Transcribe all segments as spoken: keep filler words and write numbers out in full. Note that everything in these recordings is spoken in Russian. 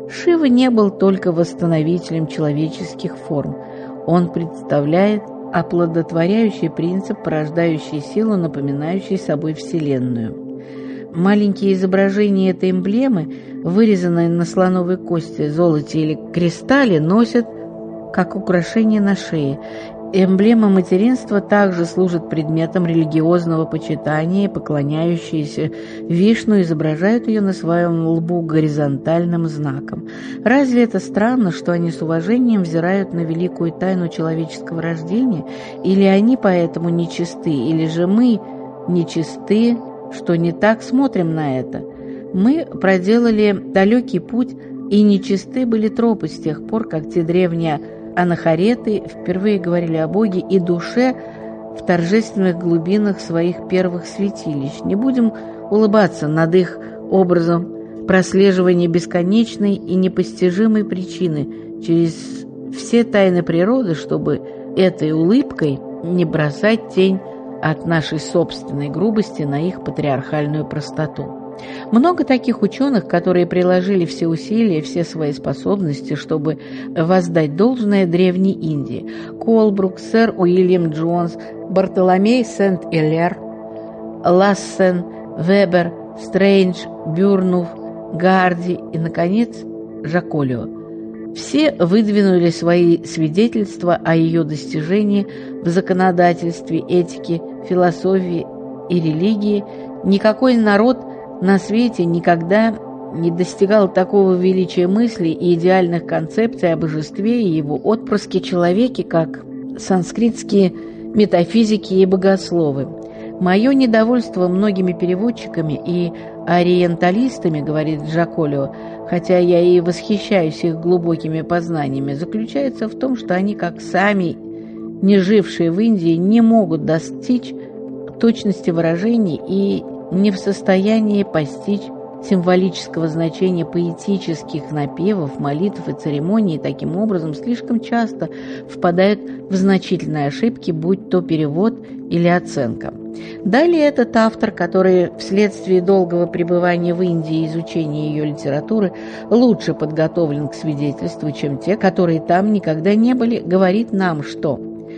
Шива не был только восстановителем человеческих форм. Он представляет оплодотворяющий принцип, порождающий силу, напоминающий собой Вселенную. Маленькие изображения этой эмблемы, вырезанные на слоновой кости, золоте или кристалле, носят как украшение на шее. Эмблема материнства также служит предметом религиозного почитания, поклоняющиеся Вишну изображают ее на своем лбу горизонтальным знаком. Разве это странно, что они с уважением взирают на великую тайну человеческого рождения, или они поэтому нечисты, или же мы нечисты, что не так смотрим на это? Мы проделали далекий путь, и нечисты были тропы с тех пор, как те древние анахареты впервые говорили о Боге и душе в торжественных глубинах своих первых святилищ. Не будем улыбаться над их образом прослеживания бесконечной и непостижимой причины через все тайны природы, чтобы этой улыбкой не бросать тень от нашей собственной грубости на их патриархальную простоту. Много таких ученых, которые приложили все усилия, все свои способности, чтобы воздать должное Древней Индии. Колбрук, сэр Уильям Джонс, Бартоломей Сент-Илер, Лассен, Вебер, Стрейндж, Бюрнув, Гарди и, наконец, Жаколио. Все выдвинули свои свидетельства о ее достижении в законодательстве, этике, философии и религии. Никакой народ на свете никогда не достигал такого величия мыслей и идеальных концепций о божестве и его отпрыске-человеке, как санскритские метафизики и богословы. «Мое недовольство многими переводчиками и ориенталистами, — говорит Жаколио, — хотя я и восхищаюсь их глубокими познаниями, заключается в том, что они, как сами не жившие в Индии, не могут достичь точности выражений и не в состоянии постичь символического значения поэтических напевов, молитв и церемоний, и таким образом слишком часто впадают в значительные ошибки, будь то перевод или оценка. Далее этот автор, который вследствие долгого пребывания в Индии и изучения ее литературы лучше подготовлен к свидетельству, чем те, которые там никогда не были, говорит нам, что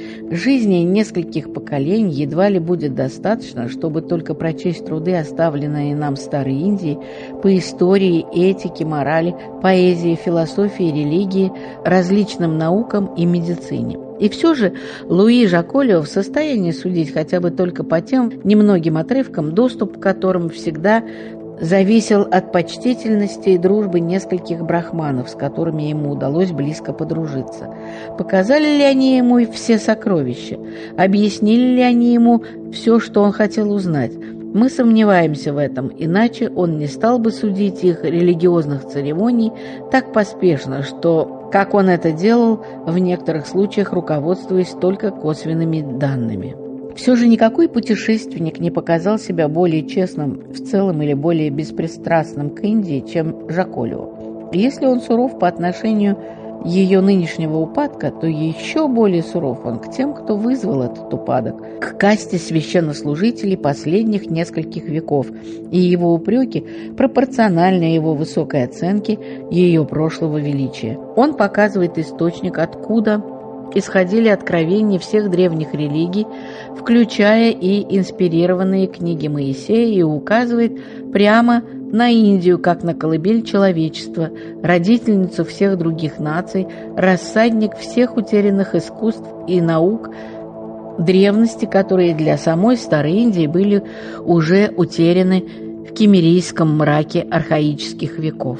жизни нескольких поколений едва ли будет достаточно, чтобы только прочесть труды, оставленные нам Старой Индией, по истории, этике, морали, поэзии, философии, религии, различным наукам и медицине. И все же Луи Жаколио в состоянии судить хотя бы только по тем немногим отрывкам, доступ к которым всегда зависел от почтительности и дружбы нескольких брахманов, с которыми ему удалось близко подружиться. Показали ли они ему все сокровища? Объяснили ли они ему все, что он хотел узнать? Мы сомневаемся в этом, иначе он не стал бы судить их религиозных церемоний так поспешно, что, как он это делал, в некоторых случаях руководствуясь только косвенными данными. Все же никакой путешественник не показал себя более честным в целом или более беспристрастным к Индии, чем Жаколио. Если он суров по отношению ее нынешнего упадка, то еще более суров он к тем, кто вызвал этот упадок, к касте священнослужителей последних нескольких веков, и его упреки пропорциональны его высокой оценке ее прошлого величия. Он показывает источник, откуда исходили откровения всех древних религий, включая и инспирированные книги Моисея, и указывает прямо на Индию, как на колыбель человечества, родительницу всех других наций, рассадник всех утерянных искусств и наук древности, которые для самой Старой Индии были уже утеряны в киммерийском мраке архаических веков.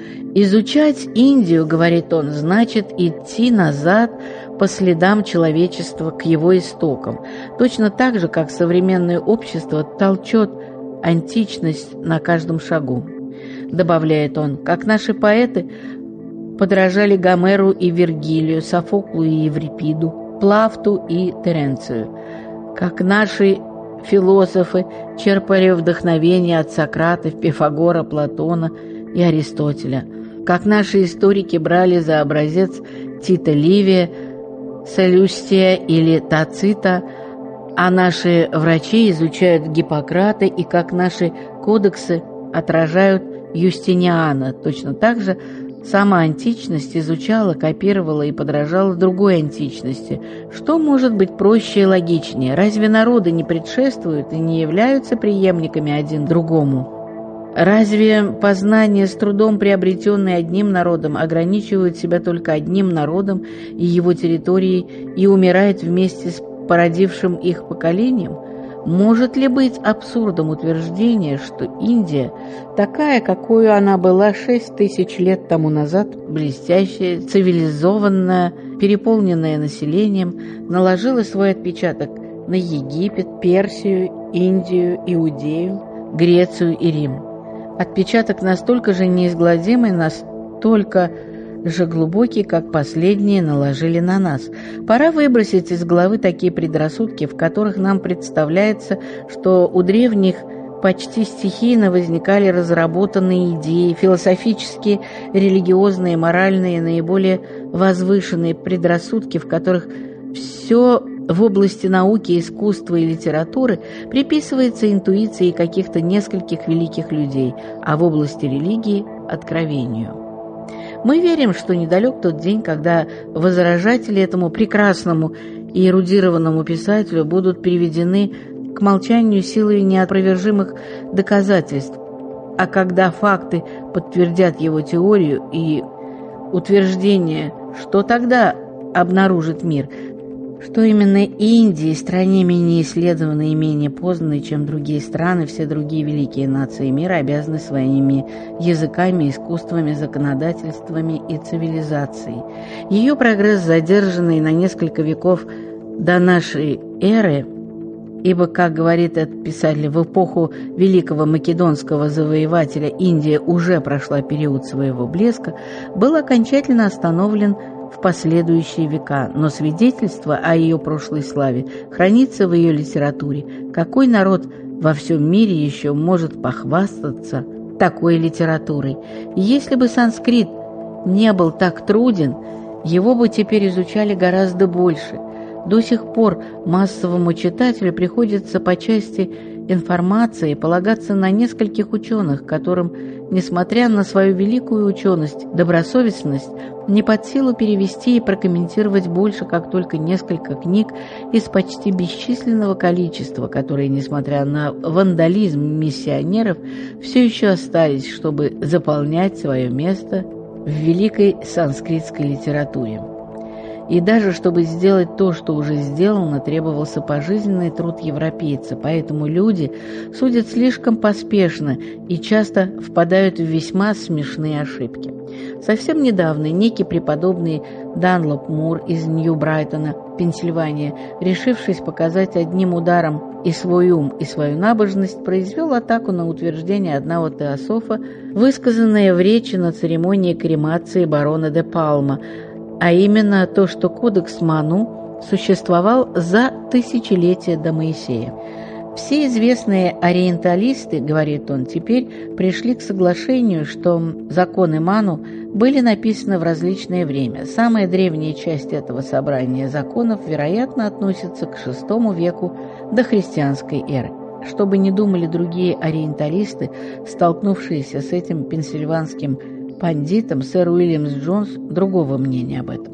«Изучать Индию, — говорит он, — значит идти назад по следам человечества к его истокам, точно так же, как современное общество толчет античность на каждом шагу». Добавляет он, как наши поэты подражали Гомеру и Вергилию, Софоклу и Еврипиду, Плафту и Теренцию, как наши философы черпали вдохновение от Сократа, Пифагора, Платона и Аристотеля, как наши историки брали за образец Тита Ливия, Салюстия или Тацита, а наши врачи изучают Гиппократа, и как наши кодексы отражают Юстиниана, точно так же Сама античность изучала, копировала и подражала другой античности. Что может быть проще и логичнее? Разве народы не предшествуют и не являются преемниками один другому? Разве познания, с трудом приобретенные одним народом, ограничивают себя только одним народом и его территорией и умирают вместе с породившим их поколением? Может ли быть абсурдом утверждение, что Индия, такая, какой она была шесть тысяч лет тому назад, блестящая, цивилизованная, переполненная населением, наложила свой отпечаток на Египет, Персию, Индию, Иудею, Грецию и Рим? Отпечаток настолько же неизгладимый, настолько же глубокий, как последние наложили на нас. Пора выбросить из головы такие предрассудки, в которых нам представляется, что у древних почти стихийно возникали разработанные идеи, философические, религиозные, моральные, наиболее возвышенные предрассудки, в которых все в области науки, искусства и литературы приписывается интуиции каких-то нескольких великих людей, а в области религии – откровению. Мы верим, что недалек тот день, когда возражатели этому прекрасному и эрудированному писателю будут приведены к молчанию силой неопровержимых доказательств, а когда факты подтвердят его теорию и утверждение, что тогда обнаружит мир, что именно Индии, стране менее исследованной и менее познанной, чем другие страны, все другие великие нации мира обязаны своими языками, искусствами, законодательствами и цивилизацией. Ее прогресс, задержанный на несколько веков до нашей эры, ибо, как говорит этот писатель, в эпоху великого македонского завоевателя Индия уже прошла период своего блеска, был окончательно остановлен в последующие века, но свидетельство о ее прошлой славе хранится в ее литературе. Какой народ во всем мире еще может похвастаться такой литературой? И если бы санскрит не был так труден, его бы теперь изучали гораздо больше. До сих пор массовому читателю приходится по части информации полагаться на нескольких ученых, которым, несмотря на свою великую ученость, добросовестность, не под силу перевести и прокомментировать больше, как только несколько книг из почти бесчисленного количества, которые, несмотря на вандализм миссионеров, все еще остались, чтобы заполнять свое место в великой санскритской литературе. И даже чтобы сделать то, что уже сделано, требовался пожизненный труд европейца, поэтому люди судят слишком поспешно и часто впадают в весьма смешные ошибки. Совсем недавно некий преподобный Данлоп Мур из Нью-Брайтона, Пенсильвания, решившись показать одним ударом и свой ум, и свою набожность, произвел атаку на утверждение одного теософа, высказанное в речи на церемонии кремации барона де Палма, а именно то, что кодекс Ману существовал за тысячелетия до Моисея. Все известные ориенталисты, говорит он, теперь пришли к соглашению, что законы Ману были написаны в различное время. Самая древняя часть этого собрания законов, вероятно, относится к шестому веку до христианской эры. Что бы ни думали другие ориенталисты, столкнувшиеся с этим пенсильванским пандитом, сэр Уильямс Джонс другого мнения об этом.